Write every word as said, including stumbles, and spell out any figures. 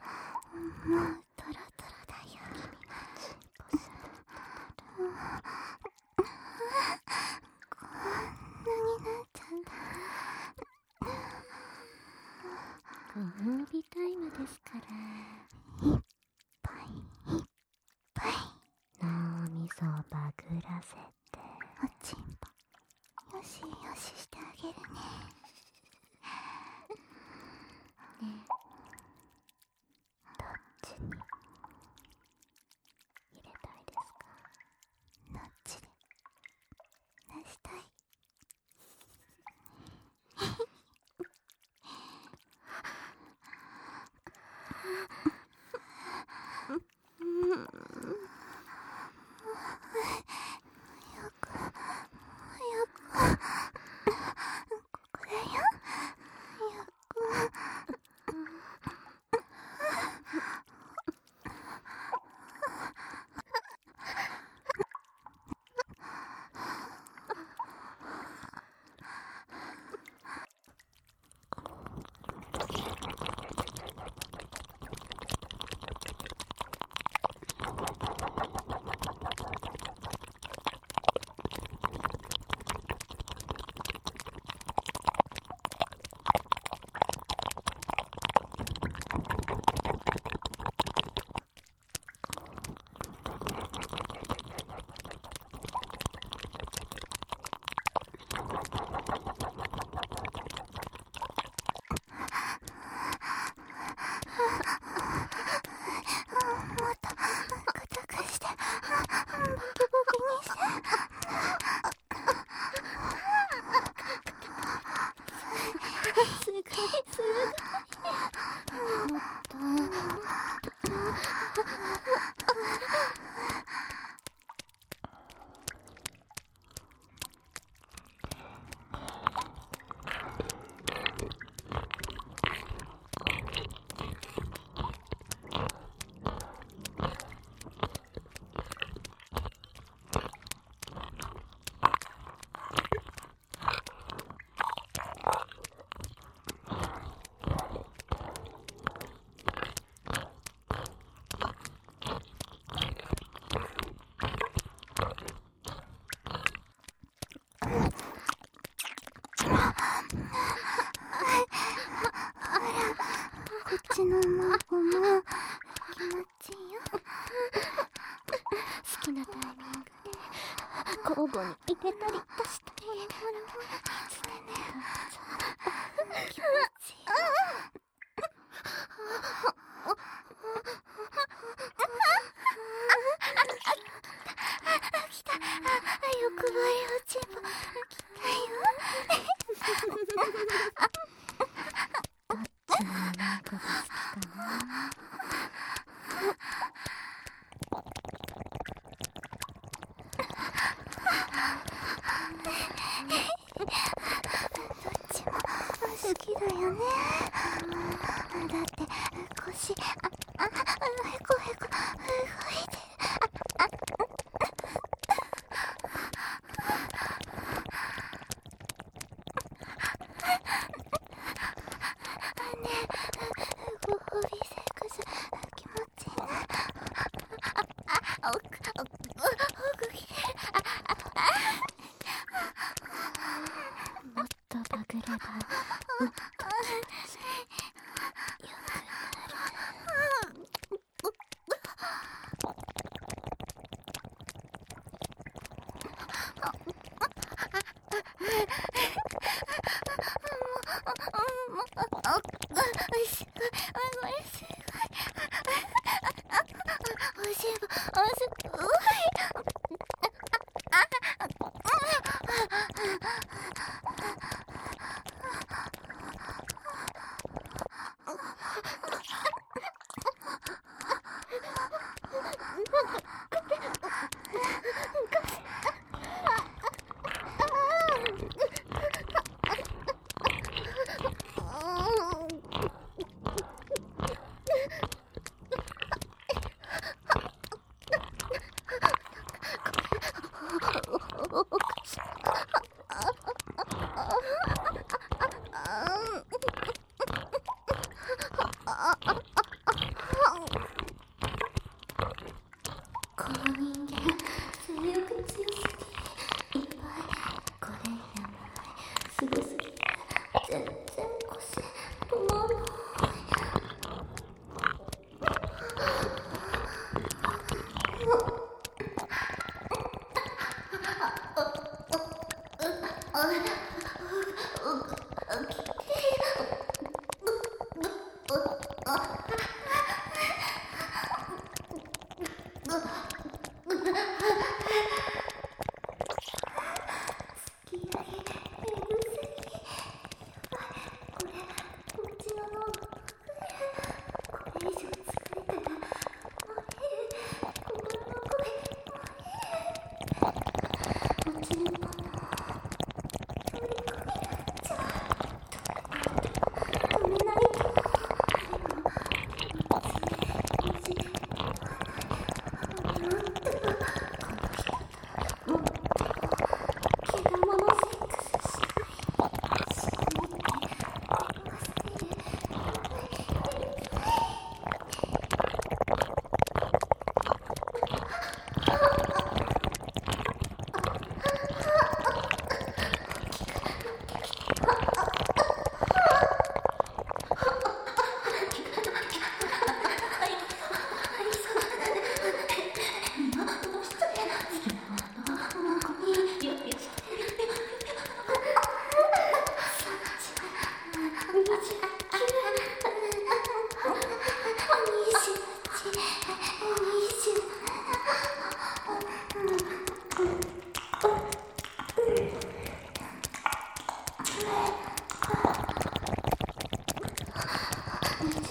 もうトロトロだよ。こんなになっちゃった。ご褒美タイムですから。いっぱいいっぱい脳みそをバグらせておちんぽよしよししてあげるね。ねえ、どっちに入れたいですか？どっちで出したい？こっちのマンゴも気持ちいいよ。好きなタイミングで交互に入れたりとして、ほらほらほら、いつでね、気持ちいいよ。来た、欲張りおちんぽ来たよ。どっちのマンゴが好きかな。どっちも好きだよね。だって腰、あ、あ、へこへこ動いてる。あ、あ、ねえ、ご褒美セックス気持ちいいな。あ、あ、お、お、お、お、きれい。あ、あ、あ、もっとバグれば、もっと気持ちよくなる。 に